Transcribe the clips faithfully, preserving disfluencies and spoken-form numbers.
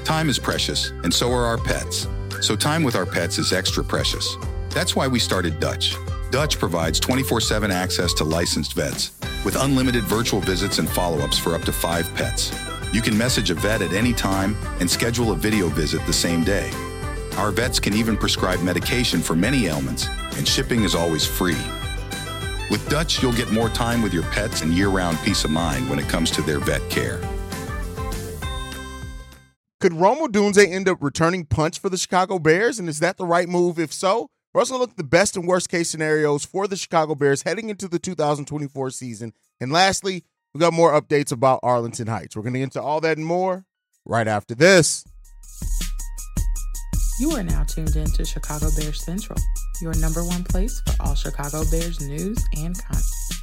Time is precious, and so are our pets. So time with our pets is extra precious. That's why we started Dutch. Dutch provides twenty-four seven access to licensed vets with unlimited virtual visits and follow-ups for up to five pets. You can message a vet at any time and schedule a video visit the same day. Our vets can even prescribe medication for many ailments, and shipping is always free. With Dutch, you'll get more time with your pets and year-round peace of mind when it comes to their vet care. Could Rome Odunze end up returning punch for the Chicago Bears, and is that the right move? If so, we're also going to look at the best and worst case scenarios for the Chicago Bears heading into the two thousand twenty-four season. And lastly, we got more updates about Arlington Heights. We're going to get into all that and more right after this. You are now tuned in to Chicago Bears Central, your number one place for all Chicago Bears news and content.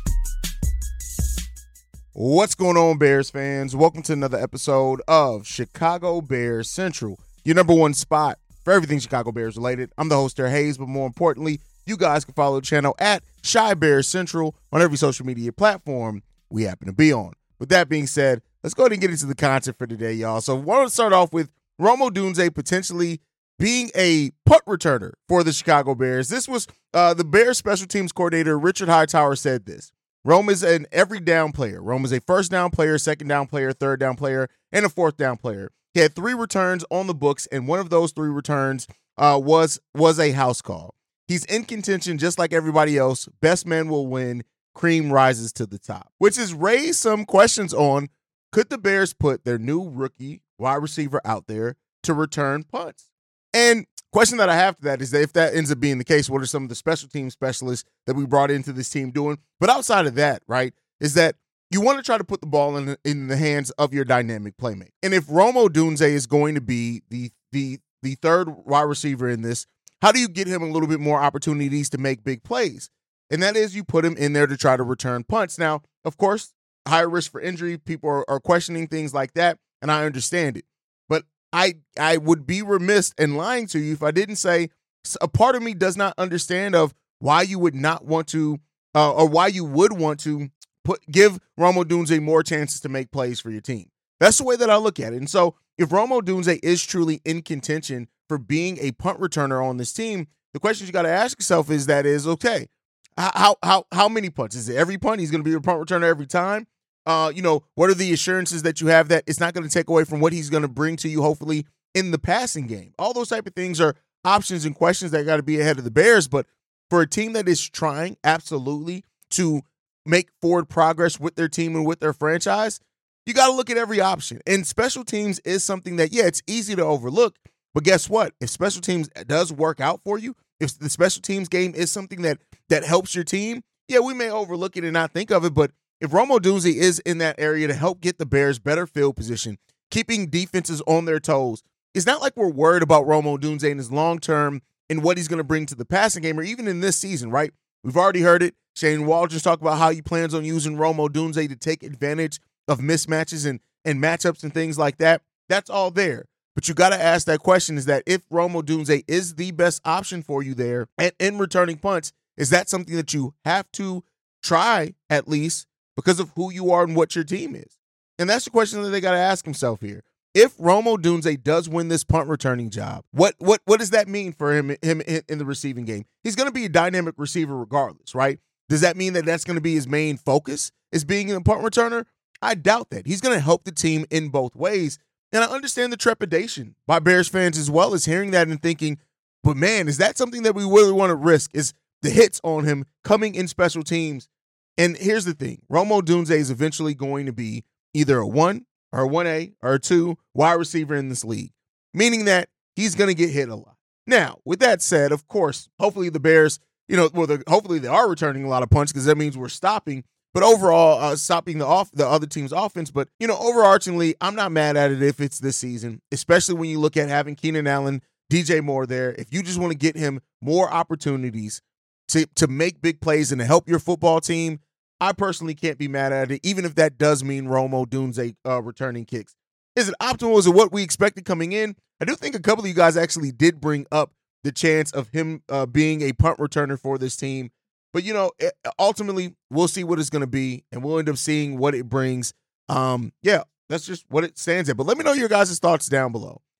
What's going on, Bears fans? Welcome to another episode of Chicago Bears Central, your number one spot for everything Chicago Bears related. I'm the host, Derek Hayes, but more importantly, you guys can follow the channel at Chi Bears Central on every social media platform we happen to be on. With that being said, let's go ahead and get into the content for today, y'all. So I want to start off with Rome Odunze potentially being a punt returner for the Chicago Bears. This was uh, the Bears special teams coordinator, Richard Hightower, said this. Rome is an every down player. Rome is a first down player, second down player, third down player, and a fourth down player. He had three returns on the books, and one of those three returns uh, was, was a house call. He's in contention just like everybody else. Best man will win. Cream rises to the top, which has raised some questions on, could the Bears put their new rookie wide receiver out there to return punts? And question that I have to that is that if that ends up being the case, what are some of the special team specialists that we brought into this team doing? But outside of that, right, is that you want to try to put the ball in, in the hands of your dynamic playmaker. And if Rome Odunze is going to be the, the, the third wide receiver in this, how do you get him a little bit more opportunities to make big plays? And that is you put him in there to try to return punts. Now, of course, higher risk for injury, people are, are questioning things like that, and I understand it. But I I would be remiss in lying to you if I didn't say a part of me does not understand of why you would not want to uh, or why you would want to put give Rome Odunze more chances to make plays for your team. That's the way that I look at it. And so if Rome Odunze is truly in contention for being a punt returner on this team, the question you got to ask yourself is that is, okay, how how how many punts? Is it every punt? He's going to be a punt returner every time? Uh, you know, what are the assurances that you have that it's not going to take away from what he's going to bring to you, hopefully, in the passing game? All those type of things are options and questions that got to be ahead of the Bears. But for a team that is trying absolutely to make forward progress with their team and with their franchise, you got to look at every option. And special teams is something that, yeah, it's easy to overlook. But guess what? If special teams does work out for you, if the special teams game is something that that helps your team, yeah, we may overlook it and not think of it. But if Rome Odunze is in that area to help get the Bears better field position, keeping defenses on their toes, it's not like we're worried about Rome Odunze and his long-term and what he's going to bring to the passing game or even in this season, right? We've already heard it. Shane Waldron's talked about how he plans on using Rome Odunze to take advantage of mismatches and, and matchups and things like that. That's all there. But you got to ask that question is that if Rome Odunze is the best option for you there and in returning punts, is that something that you have to try at least because of who you are and what your team is? And that's the question that they got to ask himself here. If Rome Odunze does win this punt returning job, what what what does that mean for him, him in the receiving game? He's going to be a dynamic receiver regardless, right? Does that mean that that's going to be his main focus, is being a punt returner? I doubt that. He's going to help the team in both ways. And I understand the trepidation by Bears fans as well as hearing that and thinking, but man, is that something that we really want to risk? Is the hits on him coming in special teams? And here's the thing. Rome Odunze is eventually going to be either a one or a one A or a two wide receiver in this league, meaning that he's going to get hit a lot. Now, with that said, of course, hopefully the Bears, you know, well, hopefully they are returning a lot of punts because that means we're stopping. But overall, uh, stopping the off the other team's offense. But, you know, overarchingly, I'm not mad at it if it's this season, especially when you look at having Keenan Allen, D J Moore there. If you just want to get him more opportunities to, to make big plays and to help your football team, I personally can't be mad at it, even if that does mean Rome Odunze uh, returning kicks. Is it optimal? Is it what we expected coming in? I do think a couple of you guys actually did bring up the chance of him uh, being a punt returner for this team. But, you know, ultimately, we'll see what it's going to be, and we'll end up seeing what it brings. Um, yeah, that's just what it stands at. But let me know your guys' thoughts down below.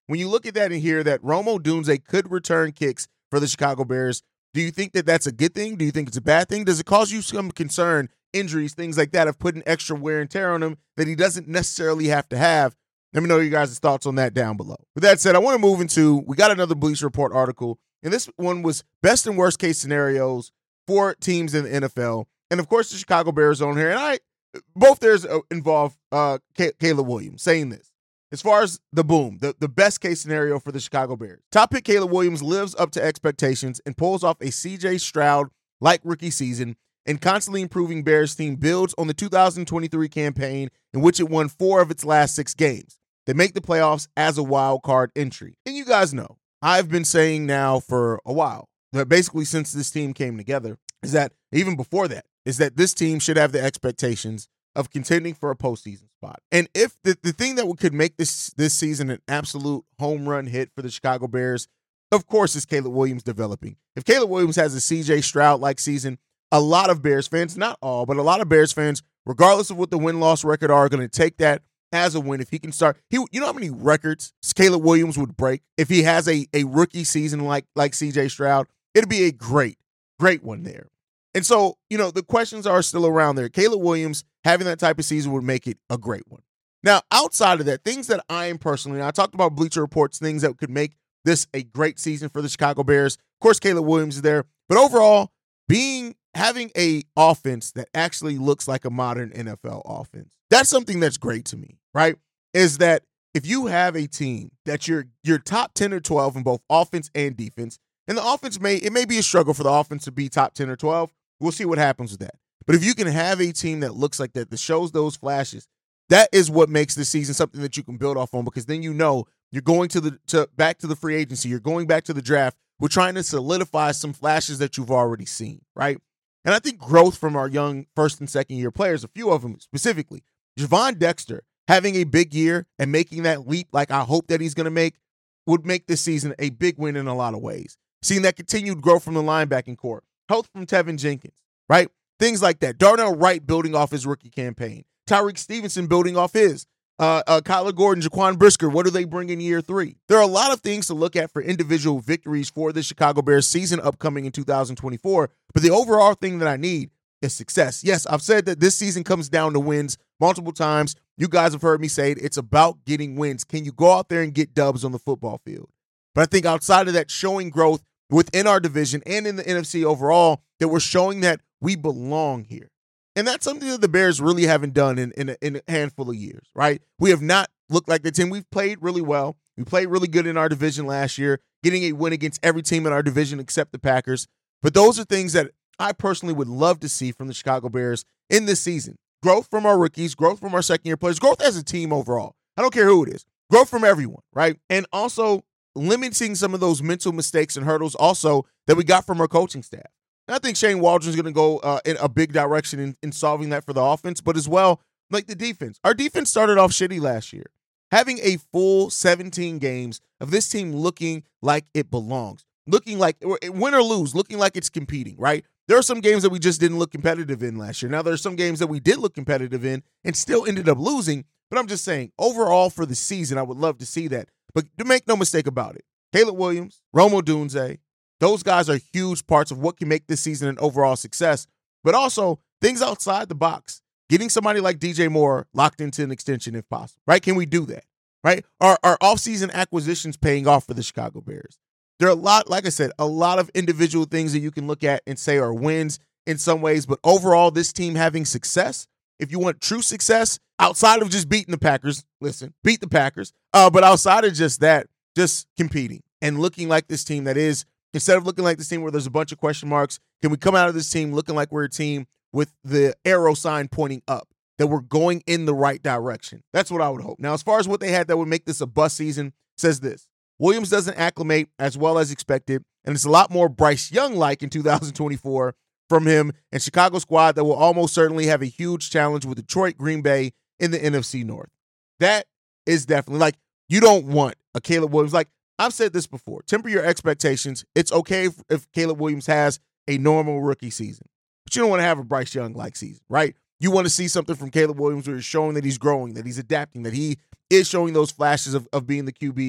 when you look at that and hear that Rome Odunze could return kicks for the Chicago Bears, do you think that that's a good thing? Do you think it's a bad thing? Does it cause you some concern, injuries, things like that, of putting extra wear and tear on him that he doesn't necessarily have to have? Let me know your guys' thoughts on that down below. With that said, I want to move into, we got another Bleacher Report article, and this one was best and worst case scenarios for teams in the N F L. And of course, the Chicago Bears on here, and I, both theirs involve uh, Caleb Williams saying this. As far as the boom, the, the best case scenario for the Chicago Bears, top pick Caleb Williams lives up to expectations and pulls off a C J Stroud-like rookie season, and constantly improving Bears team builds on the two thousand twenty-three campaign in which it won four of its last six games. They make the playoffs as a wild card entry. And you guys know, I've been saying now for a while, that basically since this team came together, is that even before that, is that this team should have the expectations of contending for a postseason spot. And if the, the thing that could make this this season an absolute home run hit for the Chicago Bears, of course, is Caleb Williams developing. If Caleb Williams has a C J Stroud-like season, a lot of Bears fans, not all, but a lot of Bears fans, regardless of what the win-loss record are, are going to take that as a win. If he can start, he, you know how many records Caleb Williams would break if he has a, a rookie season like, like C J Stroud? It'd be a great, great one there. And so, you know, the questions are still around there. Caleb Williams having that type of season would make it a great one. Now, outside of that, things that I am personally, I talked about Bleacher Reports, things that could make this a great season for the Chicago Bears. Of course, Caleb Williams is there. But overall, being having a offense that actually looks like a modern N F L offense, that's something that's great to me, right? Is that if you have a team that you're you're top ten or twelve in both offense and defense, and the offense may, it may be a struggle for the offense to be top ten or twelve. We'll see what happens with that. But if you can have a team that looks like that, that shows those flashes, that is what makes this season something that you can build off on, because then you know you're going to the to back to the free agency, you're going back to the draft. We're trying to solidify some flashes that you've already seen, right? And I think growth from our young first and second year players, a few of them specifically, Javon Dexter having a big year and making that leap like I hope that he's going to make, would make this season a big win in a lot of ways. Seeing that continued growth from the linebacking core, health from Tevin Jenkins, right? Things like that. Darnell Wright building off his rookie campaign. Tyreek Stevenson building off his. Uh, uh, Kyler Gordon, Jaquan Brisker, what do they bring in year three? There are a lot of things to look at for individual victories for the Chicago Bears season upcoming in two thousand twenty-four, but the overall thing that I need is success. Yes, I've said that this season comes down to wins multiple times. You guys have heard me say it. It's about getting wins. Can you go out there and get dubs on the football field? But I think outside of that, showing growth within our division and in the N F C overall, that we're showing that we belong here. And that's something that the Bears really haven't done in, in, a, in a handful of years, right? We have not looked like the team. We've played really well. We played really good in our division last year, getting a win against every team in our division except the Packers. But those are things that I personally would love to see from the Chicago Bears in this season. Growth from our rookies, growth from our second-year players, growth as a team overall. I don't care who it is. Growth from everyone, right? And also limiting some of those mental mistakes and hurdles also that we got from our coaching staff. I think Shane Waldron's going to go uh, in a big direction in, in solving that for the offense, but as well, like the defense. Our defense started off shitty last year. Having a full seventeen games of this team looking like it belongs, looking like, win or lose, looking like it's competing, right? There are some games that we just didn't look competitive in last year. Now, there are some games that we did look competitive in and still ended up losing, but I'm just saying, overall for the season, I would love to see that. But to make no mistake about it, Caleb Williams, Rome Odunze, those guys are huge parts of what can make this season an overall success, but also things outside the box. Getting somebody like D J Moore locked into an extension if possible, right? Can we do that, right? Are our offseason acquisitions paying off for the Chicago Bears? There are a lot, like I said, a lot of individual things that you can look at and say are wins in some ways, but overall, this team having success, if you want true success, outside of just beating the Packers, listen, beat the Packers, uh, but outside of just that, just competing and looking like this team that is, instead of looking like this team where there's a bunch of question marks, can we come out of this team looking like we're a team with the arrow sign pointing up, that we're going in the right direction? That's what I would hope. Now, as far as what they had that would make this a bust season, says this: Williams doesn't acclimate as well as expected, and it's a lot more Bryce Young-like in two thousand twenty-four from him and Chicago squad that will almost certainly have a huge challenge with Detroit, Green Bay in the N F C North. That is definitely, like, you don't want a Caleb Williams. Like, I've said this before, temper your expectations. It's okay if, if Caleb Williams has a normal rookie season, but you don't want to have a Bryce Young-like season, right? You want to see something from Caleb Williams where he's showing that he's growing, that he's adapting, that he is showing those flashes of, of being the Q B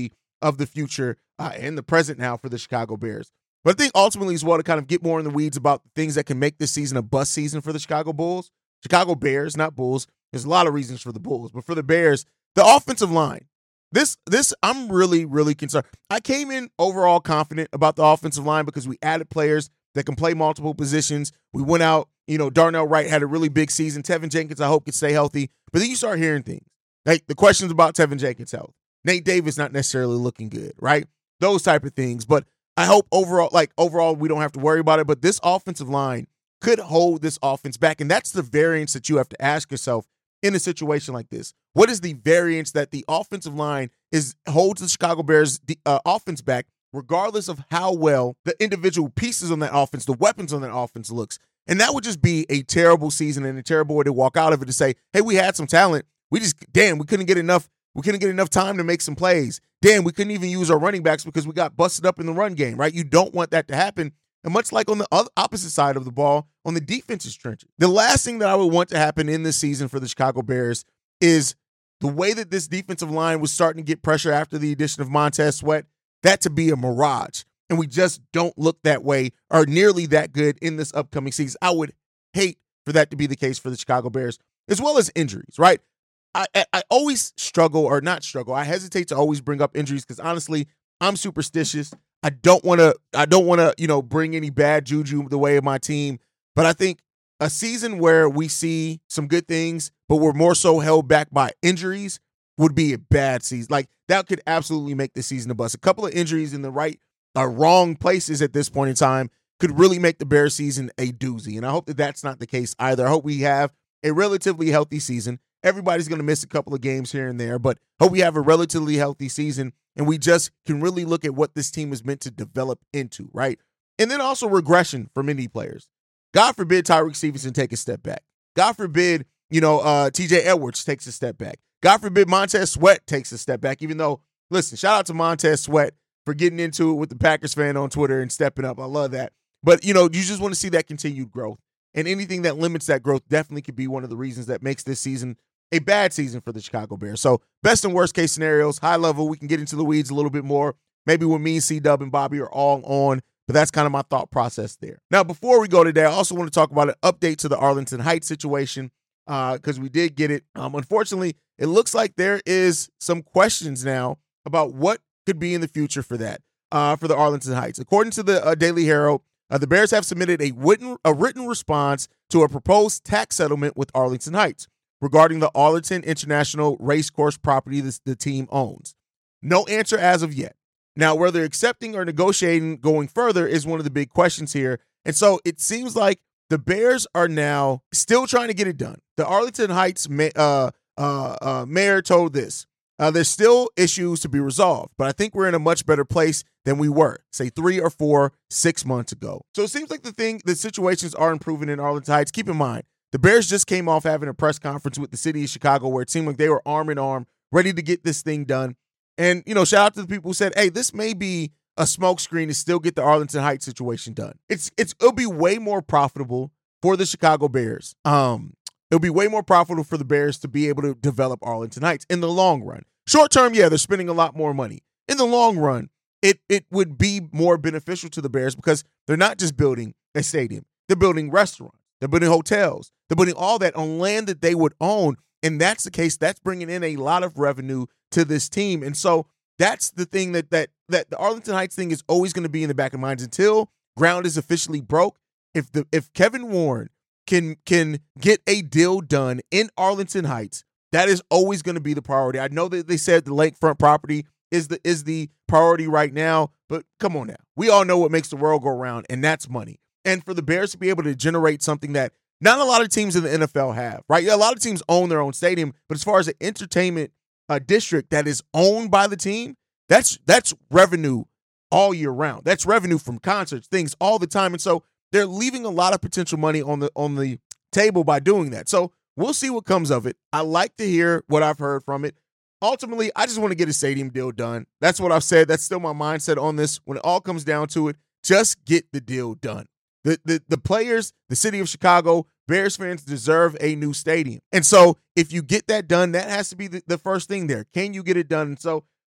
of the future uh, and the present now for the Chicago Bears. But I think ultimately as well to kind of get more in the weeds about the things that can make this season a bust season for the Chicago Bulls, Chicago Bears, not Bulls. There's a lot of reasons for the Bulls, but for the Bears, the offensive line. This, this I'm really, really concerned. I came in overall confident about the offensive line because we added players that can play multiple positions. We went out, you know, Darnell Wright had a really big season. Tevin Jenkins, I hope, can stay healthy. But then you start hearing things like the questions about Tevin Jenkins' health. Nate Davis not necessarily looking good, right? Those type of things. But I hope overall, like overall, we don't have to worry about it. But this offensive line could hold this offense back. And that's the variance that you have to ask yourself in a situation like this. What is the variance that the offensive line is holds the Chicago Bears uh, offense back, regardless of how well the individual pieces on that offense, the weapons on that offense looks? And that would just be a terrible season and a terrible way to walk out of it to say, hey, we had some talent. We just, damn, we couldn't get enough. We couldn't get enough time to make some plays. Damn, we couldn't even use our running backs because we got busted up in the run game, right? You don't want that to happen. And much like on the other, opposite side of the ball, on the defense's trenches, the last thing that I would want to happen in this season for the Chicago Bears is the way that this defensive line was starting to get pressure after the addition of Montez Sweat, that to be a mirage. And we just don't look that way or nearly that good in this upcoming season. I would hate for that to be the case for the Chicago Bears, as well as injuries, right? I, I, I always struggle, or not struggle, I hesitate to always bring up injuries because honestly, I'm superstitious. I don't want to, I don't want to, you know, bring any bad juju the way of my team. But I think a season where we see some good things, but we're more so held back by injuries would be a bad season. Like that could absolutely make the season a bust. A couple of injuries in the right, uh, wrong places at this point in time could really make the Bears season a doozy. And I hope that that's not the case either. I hope we have a relatively healthy season. Everybody's going to miss a couple of games here and there, but hope we have a relatively healthy season and we just can really look at what this team is meant to develop into, right? And then also regression for many players. God forbid Tyreek Stevenson take a step back. God forbid, you know, uh, T J Edwards takes a step back. God forbid Montez Sweat takes a step back, even though, listen, shout out to Montez Sweat for getting into it with the Packers fan on Twitter and stepping up. I love that. But, you know, you just want to see that continued growth. And anything that limits that growth definitely could be one of the reasons that makes this season a bad season for the Chicago Bears. So best and worst case scenarios, high level, we can get into the weeds a little bit more. Maybe when me and C-Dub and Bobby are all on, but that's kind of my thought process there. Now, before we go today, I also want to talk about an update to the Arlington Heights situation because uh, we did get it. Um, unfortunately, it looks like there is some questions now about what could be in the future for that, uh, for the Arlington Heights. According to the uh, Daily Herald, uh, the Bears have submitted a written, a written response to a proposed tax settlement with Arlington Heights regarding the Arlington International Racecourse property this, the team owns. No answer as of yet. Now, whether accepting or negotiating going further is one of the big questions here. And so it seems like the Bears are now still trying to get it done. The Arlington Heights ma- uh, uh, uh, mayor told this. Uh, there's still issues to be resolved, but I think we're in a much better place than we were, say, three or four, six months ago. So it seems like the thing, the situations are improving in Arlington Heights. Keep in mind, the Bears just came off having a press conference with the city of Chicago where it seemed like they were arm in arm, ready to get this thing done. And, you know, shout out to the people who said, hey, this may be a smokescreen to still get the Arlington Heights situation done. It's it's it'll be way more profitable for the Chicago Bears. Um, it'll be way more profitable for the Bears to be able to develop Arlington Heights in the long run. Short term, yeah, they're spending a lot more money. In the long run, it it would be more beneficial to the Bears because they're not just building a stadium. They're building restaurants. They're building hotels. They're building all that on land that they would own. And that's the case. That's bringing in a lot of revenue to this team. And so that's the thing that that that the Arlington Heights thing is always going to be in the back of minds until ground is officially broke. If the if Kevin Warren can can get a deal done in Arlington Heights, that is always going to be the priority. I know that they said the lakefront property is the is the priority right now, but come on now. We all know what makes the world go round, and that's money. And for the Bears to be able to generate something that not a lot of teams in the N F L have, right? Yeah, a lot of teams own their own stadium, but as far as an entertainment uh, district that is owned by the team, that's that's revenue all year round. That's revenue from concerts, things all the time. And so they're leaving a lot of potential money on the on the table by doing that. So we'll see what comes of it. I like to hear what I've heard from it. Ultimately, I just want to get a stadium deal done. That's what I've said. That's still my mindset on this. When it all comes down to it, just get the deal done. The, the, the players, the city of Chicago, Bears fans deserve a new stadium. And so if you get that done, that has to be the, the first thing there. Can you get it done? And so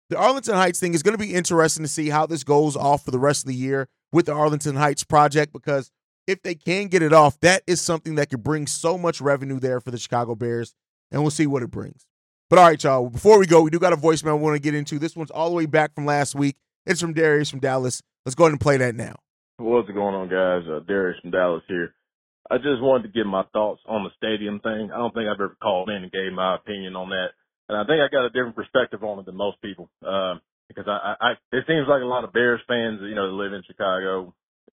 the Arlington Heights thing is going to be interesting to see how this goes off for the rest of the year with the Arlington Heights project, because if they can get it off, that is something that could bring so much revenue there for the Chicago Bears, and we'll see what it brings. But all right, y'all, before we go, we do got a voicemail we want to get into. This one's all the way back from last week. It's from Darius from Dallas. Let's go ahead and play that now. What's going on, guys? Uh, Darius from Dallas here. I just wanted to give my thoughts on the stadium thing. I don't think I've ever called in and gave my opinion on that. And I think I got a different perspective on it than most people. Uh, because I, I, it seems like a lot of Bears fans, you know, that live in Chicago,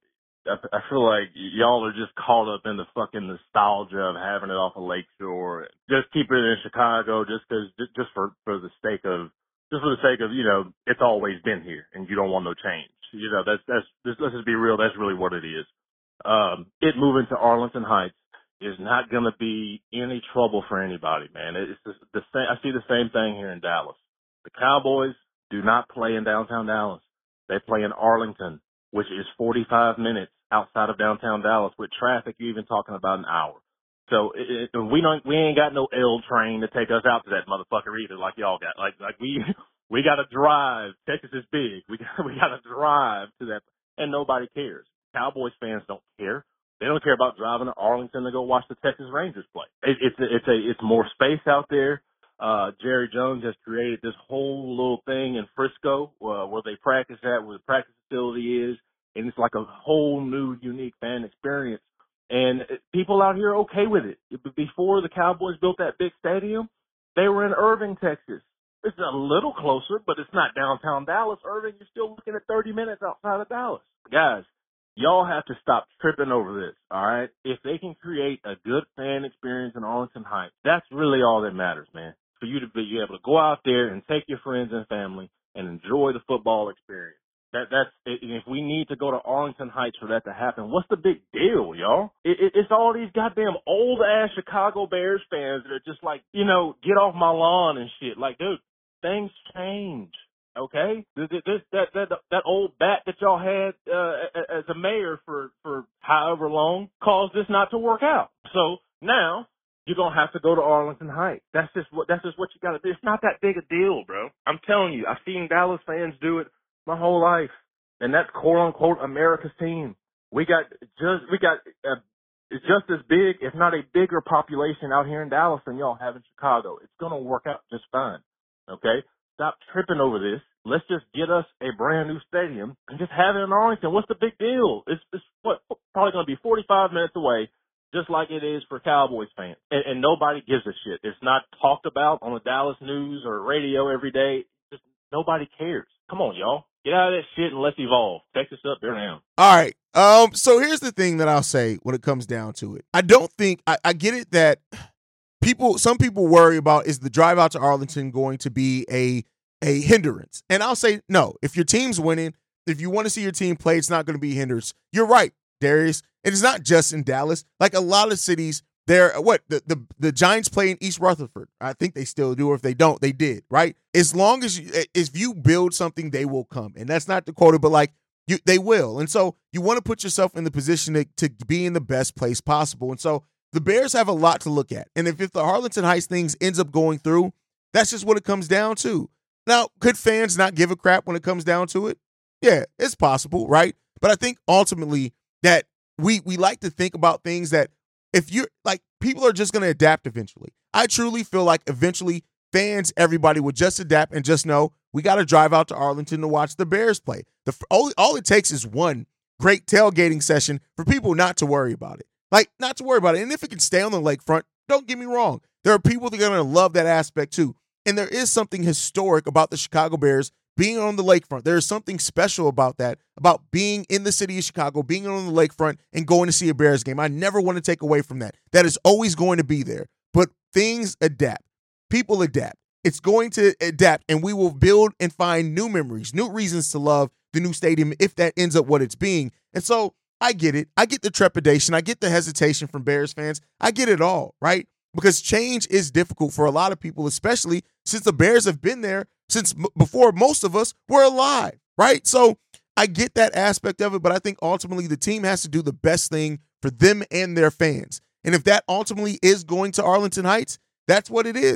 I, I feel like y'all are just caught up in the fucking nostalgia of having it off of Lakeshore. Just keep it in Chicago just cause, just, just for, for the sake of, just for the sake of, you know, it's always been here and you don't want no change. You know, that's, that's, just, let's just be real. That's really what it is. Um, it moving to Arlington Heights is not going to be any trouble for anybody, man. It's just the same. I see the same thing here in Dallas. The Cowboys do not play in downtown Dallas. They play in Arlington, which is forty-five minutes outside of downtown Dallas. With traffic, you're even talking about an hour. So it, it, we don't, we ain't got no L train to take us out to that motherfucker either, like y'all got. Like, like we, we got to drive. Texas is big. We got, we got to drive to that, and nobody cares. Cowboys fans don't care. They don't care about driving to Arlington to go watch the Texas Rangers play. It, it's a, it's a, it's more space out there. Uh, Jerry Jones has created this whole little thing in Frisco, uh, where they practice at, where the practice facility is. And it's like a whole new, unique fan experience. And people out here are okay with it. Before the Cowboys built that big stadium, they were in Irving, Texas. It's a little closer, but it's not downtown Dallas. Irving, you're still looking at thirty minutes outside of Dallas. Guys, y'all have to stop tripping over this, all right? If they can create a good fan experience in Arlington Heights, that's really all that matters, man. For you to be able to go out there and take your friends and family and enjoy the football experience. That, that's, if we need to go to Arlington Heights for that to happen, what's the big deal, y'all? It, it, it's all these goddamn old ass Chicago Bears fans that are just like, you know, get off my lawn and shit. Like, dude, things change, okay? This, this, that, that, that old bat that y'all had, uh, as a mayor for, for however long caused this not to work out. So now you're going to have to go to Arlington Heights. That's just what, that's just what you got to do. It's not that big a deal, bro. I'm telling you, I've seen Dallas fans do it my whole life, and that's quote unquote America's team. We got just we got uh, just as big, if not a bigger population out here in Dallas than y'all have in Chicago. It's gonna work out just fine. Okay, stop tripping over this. Let's just get us a brand new stadium and just have it in Arlington. What's the big deal? It's, it's what probably gonna be forty-five minutes away, just like it is for Cowboys fans, and, and nobody gives a shit. It's not talked about on the Dallas news or radio every day. Just nobody cares. Come on, y'all. Get out of that shit and let's evolve. Texas up there now. All right. Um, so here's the thing that I'll say when it comes down to it. I don't think I, I get it that people, some people worry about, is the drive out to Arlington going to be a a hindrance? And I'll say no. If your team's winning, if you want to see your team play, it's not going to be a hindrance. You're right, Darius. And it's not just in Dallas. Like a lot of cities, they're what the, the the Giants play in East Rutherford. I think they still do, or if they don't, they did, right? As long as you, if you build something, they will come. And that's not the quota, but like you, they will. And so you want to put yourself in the position to, to be in the best place possible. And so the Bears have a lot to look at. And if, if the Arlington Heights things ends up going through, that's just what it comes down to. Now, could fans not give a crap when it comes down to it? Yeah, it's possible, right? But I think ultimately that we we like to think about things that, if you're like, people are just going to adapt eventually. I truly feel like eventually fans, everybody would just adapt and just know we got to drive out to Arlington to watch the Bears play. The all, all it takes is one great tailgating session for people not to worry about it. Like, not to worry about it. And if it can stay on the lakefront, don't get me wrong. There are people that are going to love that aspect too. And there is something historic about the Chicago Bears being on the lakefront. There is something special about that, about being in the city of Chicago, being on the lakefront, and going to see a Bears game. I never want to take away from that. That is always going to be there. But things adapt. People adapt. It's going to adapt, and we will build and find new memories, new reasons to love the new stadium if that ends up what it's being. And so I get it. I get the trepidation. I get the hesitation from Bears fans. I get it all, right? Because change is difficult for a lot of people, especially since the Bears have been there since m- before most of us were alive, right? So I get that aspect of it, but I think ultimately the team has to do the best thing for them and their fans. And if that ultimately is going to Arlington Heights, that's what it is.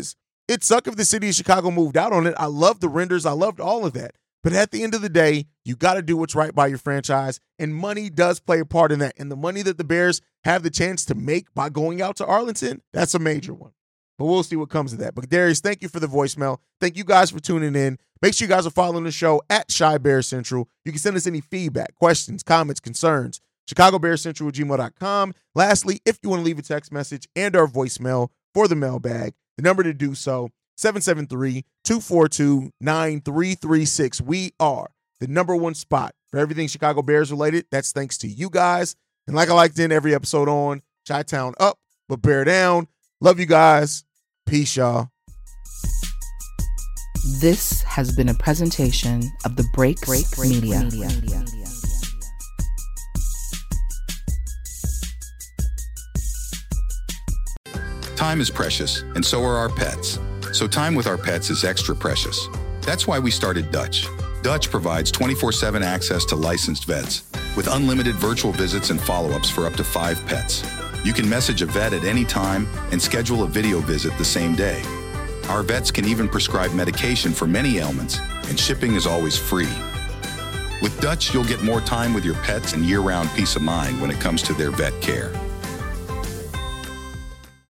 It'd suck if the city of Chicago moved out on it. I love the renders. I loved all of that. But at the end of the day, you got to do what's right by your franchise, and money does play a part in that. And the money that the Bears have the chance to make by going out to Arlington, that's a major one. But we'll see what comes of that. But Darius, thank you for the voicemail. Thank you guys for tuning in. Make sure you guys are following the show at Chi Bear Central. You can send us any feedback, questions, comments, concerns. Chicago Bears Central at gmail dot com. Lastly, if you want to leave a text message and our voicemail for the mailbag, the number to do so, seven seven three, two four two, nine three three six. We are the number one spot for everything Chicago Bears related. That's thanks to you guys. And like I like to end every episode on, Chi-Town up, but bear down. Love you guys. Peace, y'all. This has been a presentation of the Break Break Media. Media. Time is precious, and so are our pets. So time with our pets is extra precious. That's why we started Dutch. Dutch provides twenty-four seven access to licensed vets with unlimited virtual visits and follow-ups for up to five pets. You can message a vet at any time and schedule a video visit the same day. Our vets can even prescribe medication for many ailments, and shipping is always free. With Dutch, you'll get more time with your pets and year-round peace of mind when it comes to their vet care.